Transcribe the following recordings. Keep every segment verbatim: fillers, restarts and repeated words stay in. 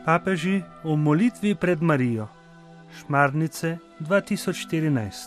Papeži v molitvi pred Marijo. Šmarnice dva tisoč štirinajst.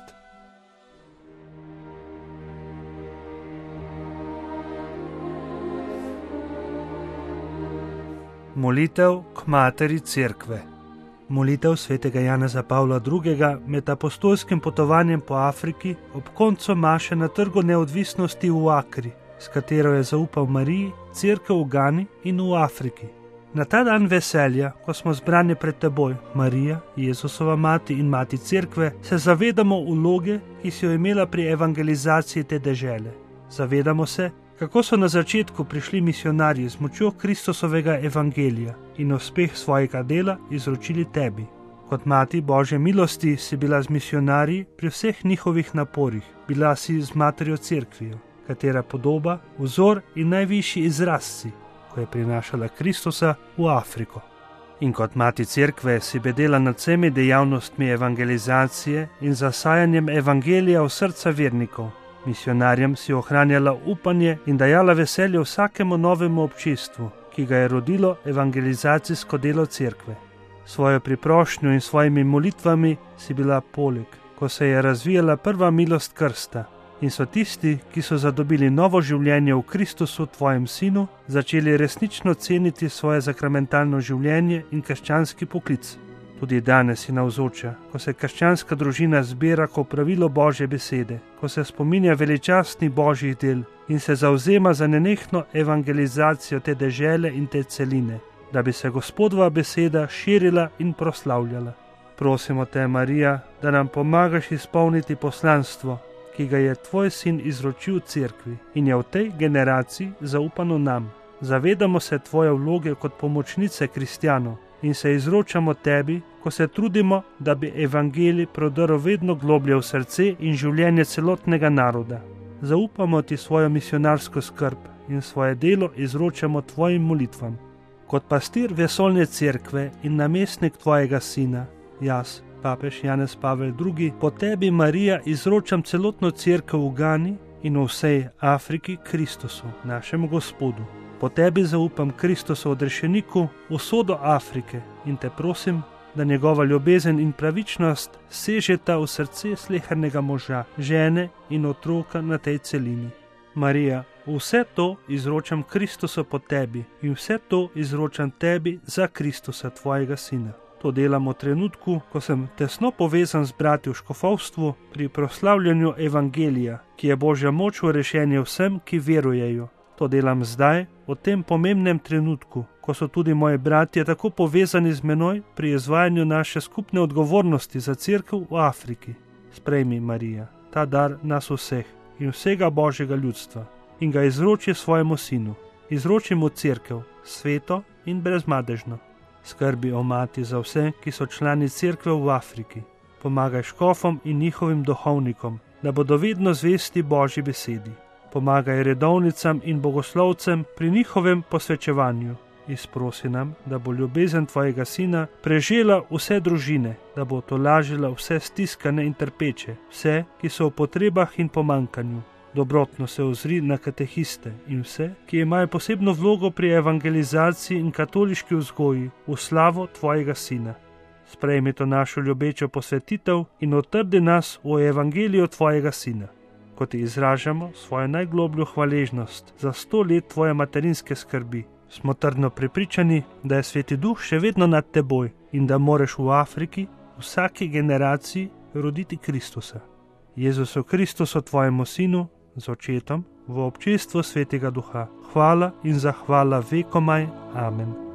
Molitev k Materi Cerkve. Molitev svetega Janeza Pavla drugega med apostolskim potovanjem po Afriki ob koncu maše na Trgu neodvisnosti v Akri, s katero je zaupal Mariji, Cerkev v Gani in v Afriki. Na ta dan veselja, ko smo zbrani pred teboj, Marija, Jezusova mati in mati Cerkve, se zavedamo vloge, ki si jo imela pri evangelizaciji te dežele. Zavedamo se, kako so na začetku prišli misionarji z močjo Kristusovega evangelija in uspeh svojega dela izročili tebi. Kot mati Božje milosti si bila z misionarji pri vseh njihovih naporih, bila si z Materjo Cerkvijo, katera podoba, vzor in najvišji izraz si, ko je prinašala Kristusa v Afriko. In kot mati Cerkve si bedela nad vsemi dejavnostmi evangelizacije in zasajanjem evangelija v srca vernikov. Misionarjem si ohranjala upanje in dajala veselje vsakemu novemu občestvu, ki ga je rodilo evangelizacijsko delo Cerkve. Svojo priprošnjo in svojimi molitvami si bila poleg, ko se je razvijala prva milost krsta in so tisti, ki so zadobili novo življenje v Kristusu, tvojem sinu, začeli resnično ceniti svoje sakramentalno življenje in krščanski poklic. Tudi danes je navzoča, ko se krščanska družina zbira kot pravilo Božje besede, ko se spominja veličastnih Božjih del in se zavzema za nenehno evangelizacijo te dežele in te celine, da bi se Gospodova beseda širila in proslavljala. Prosimo te, Marija, da nam pomagaš izpolniti poslanstvo, ki ga je tvoj sin izročil Cerkvi in je v tej generaciji zaupano nam. Zavedamo se tvoje vloge kot pomočnice kristjanov in se izročamo tebi, ko se trudimo, da bi evangelij prodrl vedno globlje v srce in življenje celotnega naroda. Zaupamo ti svojo misionarsko skrb in svoje delo izročamo tvojim molitvam. Kot pastir vesoljne Cerkve in namestnik tvojega sina, jaz, papež Janez Pavel drugi, po tebi, Marija, izročam celotno Cerkev v Gani in v vsej Afriki Kristusu, našemu Gospodu. Po tebi zaupam Kristusu odrešeniku usodo Afrike in te prosim, da njegova ljubezen in pravičnost sežeta v srce slehernega moža, žene in otroka na tej celini. Marija, vse to izročam Kristusu po tebi in vse to izročam tebi za Kristusa, tvojega sina. To delam v trenutku, ko sem tesno povezan z brati v škofovstvu pri proslavljanju evangelija, ki je Božja moč v rešenje vsem, ki verujejo. To delam zdaj, v tem pomembnem trenutku, ko so tudi moji bratje tako povezani z menoj pri izvajanju naše skupne odgovornosti za Cerkev v Afriki. Sprejmi, Marija, ta dar nas vseh in vsega Božjega ljudstva in ga izroči svojemu sinu. Izroči mu Cerkev, sveto in brezmadežno. Skrbi o mati za vse, ki so člani Cerkve v Afriki. Pomagaj škofom in njihovim duhovnikom, da bodo vedno zvesti Božji besedi. Pomagaj redovnicam in bogoslovcem pri njihovem posvečevanju. Izprosi nam, da bo ljubezen tvojega sina prežela vse družine, da bo tolažila vse stiskane in trpeče, vse, ki so v potrebah in pomankanju. Dobrotno se ozri na katehiste in vse, ki imajo posebno vlogo pri evangelizaciji in katoliški vzgoji v slavo tvojega sina. Sprejmi to našo ljubečo posvetitev in utrdi nas v evangeliju tvojega sina. Ko ti izražamo svojo najglobljo hvaležnost za sto let tvoje materinske skrbi, smo trdno prepričani, da je Sveti Duh še vedno nad teboj in da moreš v Afriki, v vsaki generaciji, roditi Kristusa. Jezusu Kristusu, tvojemu sinu, z očetom, v občestvu Svetega Duha. Hvala in zahvala vekomaj. Amen.